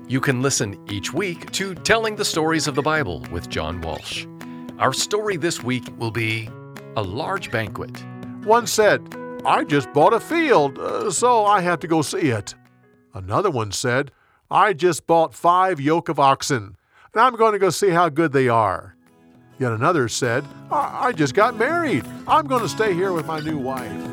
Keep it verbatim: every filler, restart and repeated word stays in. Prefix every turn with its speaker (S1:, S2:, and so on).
S1: You can listen each week to Telling the Stories of the Bible with John Walsh. Our story this week will be A Large Banquet.
S2: One said, "I just bought a field, uh, so I have to go see it." Another one said, "I just bought five yoke of oxen, and I'm going to go see how good they are." Yet another said, I, I just got married. I'm going to stay here with my new wife."